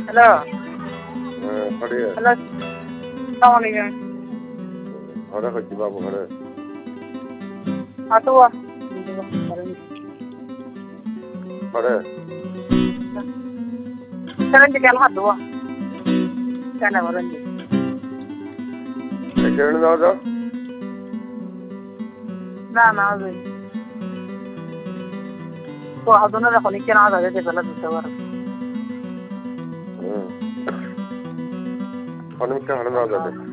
hello बढ़िया hello আসসালামু আলাইকুম ঘরে হচ্ছি বাবু ঘরে আসো ঘরে চলেন কেন হাত দেবো কেন বলেন এখানে যাও যাও না না ওই তো আদনে যখন কেন যাবে যে বেলা দিতে পারো অনেকটা হারানো যাবে